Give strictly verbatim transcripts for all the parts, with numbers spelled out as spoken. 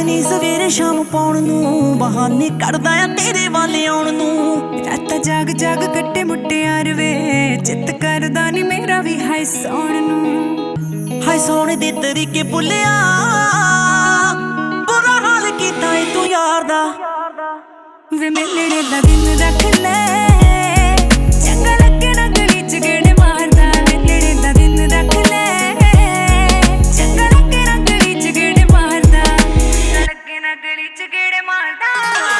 ਨੀ ਸਵੇਰੇ ਸ਼ਾਮ ਪਾਉਣ ਨੂੰ, ਬਹਾਨੇ ਕੱਢਦਾ ਆ ਤੇਰੇ ਵੱਲ ਆਉਣ ਨੂੰ। ਰਾਤਾਂ ਜਾਗ ਜਾਗ ਕੱਟੇ ਮੁਟਿਆਰ ਵੇ, ਚਿੱਤ ਕਰਦਾ ਨੀ ਮੇਰਾ ਵੀ ਹਾਏ ਸੌਣ ਨੂੰ। ਹਾਏ ਸੌਣ ਦੇ ਤਰੀਕੇ ਭੁੱਲਿਆ, ਬੁਰਾ ਹਾਲ ਕੀਤਾ ਏ ਤੂੰ ਯਾਰ ਦਾ। ਵੇ ਮਿਲਣੇ ਦਾ ਦਿਨ ਰੱਖ ਲੈ, ਚੰਗਾ ਲੱਗੇ ਨਾ ਗਲੀ ਚ ਗੇੜੇ ਮਾਰਦਾ। ਮਿਲਣੇ ਦਾ ਦਿਨ ਰੱਖ ਲੈ, ਚੰਗਾ ਲੱਗੇ ਨਾ ਗਲੀ ਚ ਗੇੜੇ ਮਾਰਦਾ। ਚੰਗਾ ਲੱਗੇ ਨਾ ਗਲੀ ਚ ਗੇੜੇ ਮਾਰਦਾ।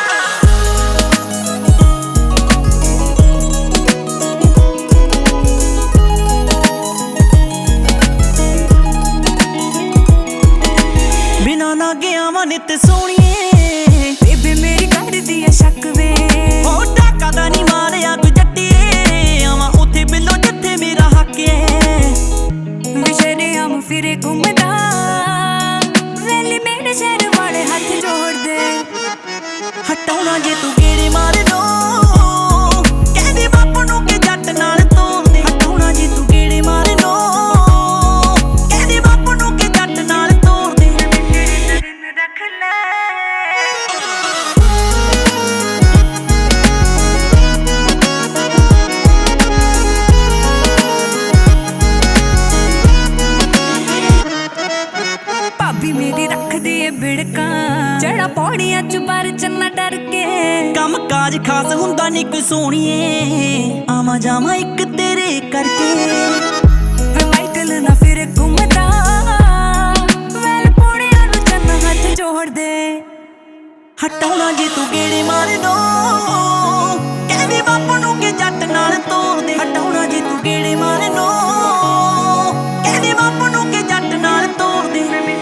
ਬਿਨਾ ਨਾ ਗਿਆ ਵਾ ਨਿੱਤ ਸੋਹਣੀਏ, ਬੇਬੇ ਮੇਰੀ ਕਰਦੀ ਆ ਸ਼ੱਕ ਵੇ। ਹੋ ਟਾਕਾ ਦਾ ਨੀ ਮਾਰਿਆ ਕੋਈ ਜੱਟੀਏ, ਆਵਾਂ ਉੱਥੇ ਬਿੱਲੋ ਜਿੱਥੇ ਮੇਰਾ ਹੱਕ ਏ। ਵਿਸ਼ਰੇ ਆਮ ਫਿਰੇ ਘੁੰਮਦਾ, ਵੇਲੀ ਮੇਰੇ ਸ਼ਹਿਰ ਵਾਲੇ ਹੱਥ ਜੋੜਦੇ। ਹਟਾਉਣਾ ਜੇ ਤੂੰ ਗੇੜੇ ਮਾਰ ਦੋ, ਕਹਿੰਦੇ ਬਾਪੂ ਨੂੰ ਕਿ ਜੱਟ ਨਾਲ ਤੋਰਦੇ। ਹਟਾਉਣਾ ਜੇ ਤੂੰ ਗੇੜੇ ਮਾਰ ਦੋ, ਕਹਿੰਦੇ ਬਾਪੂ ਨੂੰ ਕਿ ਜੱਟ ਨਾਲ ਤੋਰਦੇ। ਦਿਨ ਰੱਖ ਲੈ, ਭਾਬੀ ਮੇਰੀ ਰੱਖਦੀ ਏ ਬਿੜਕਾਂ, ਚੜਾ ਪੌੜੀਆਂ ਚ ਪਰ ਚੰਨਾ ਡਰ ਕੇ। ਕੰਮ ਕਾਜ ਖਾਸ ਹੁੰਦਾ ਨੀ ਕੋਈ ਸੋਹਣੀਏ, ਆਵਾਂ ਜਾਵਾਂ ਇੱਕ ਤੇਰੇ ਕਰਕੇ। ਵੇ ਮਾਈਕਲ ਨਾ ਫਿਰ ਘੁੰਮਦਾ, ਵੈਲ ਪੌੜੀਆਂ ਨੂੰ ਚੰਨਾ ਹੱਥ ਜੋੜਦੇ। ਹਟਾਉਣਾ ਜੇ ਤੂੰ ਗੇੜੇ ਮਾਰ ਦੋ, ਕਹਿੰਦੇ ਬਾਪੂ ਨੂੰ ਕਿ ਜੱਟ ਨਾਲ ਤੋਰਦੇ। ਹਟਾਉਣਾ ਜੇ ਤੂੰ ਗੇੜੇ ਮਾਰ ਦੋ, ਕਹਿੰਦੇ ਬਾਪੂ ਨੂੰ ਕਿ ਜੱਟ ਨਾਲ ਤੋਰਦੇ।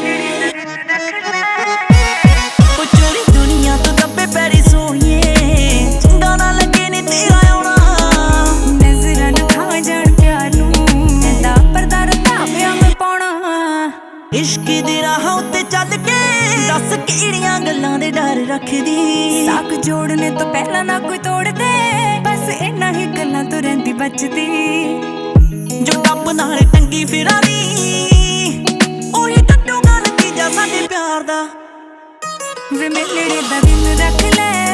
ਉਹ ਚੋਰੀ ਦੁਨੀਆ ਤੋਂ ਦੱਬੇ ਪੈਰੀ ਸੋਹਣੀਏ, ਚੰਗਾ ਨਾ ਲੱਗੇ ਨੀ ਤੇਰਾ ਆਉਣਾ। ਨਜ਼ਰਾਂ ਨਾ ਖਾ ਜਾਣ ਪਿਆਰ ਨੂੰ, ਕਹਿੰਦਾ ਪਰਦਾ ਰੱਖਾ ਪਿਆ ਮੈਂ ਪਾਉਣਾ। ਇਸ਼ਕ ਦੇ ਰਾਹਾਂ ਉੱਤੇ ਚੱਲ ਕੇ ਦੱਸ ਕਿਹੜੀਆਂ ਗੱਲਾਂ ਦੇ ਡਰ ਰੱਖਦੀ। ਸਾਕ ਜੋੜਨੇ ਤੋਂ ਪਹਿਲਾਂ ਨਾ ਕੋਈ ਤੋੜਦੇ, ਬਸ ਇਹਨਾਂ ਹੀ ਗੱਲਾਂ ਤੋਂ ਰਹਿੰਦੀ ਬਚਦੀ। ਜੋ ਟੱਪ ਨਾਲ ਟੰਗੀ ਫਿਰਾਂਦੀ, ਉਹੀ ਟੱਟੂਗਾ ਨਤੀਜਾ ਸਾਡੇ ਪਿਆਰ ਦਾ। ਵੇ ਮਿਲਣੇ ਦਾ ਦਿਨ ਰੱਖ ਲੈ,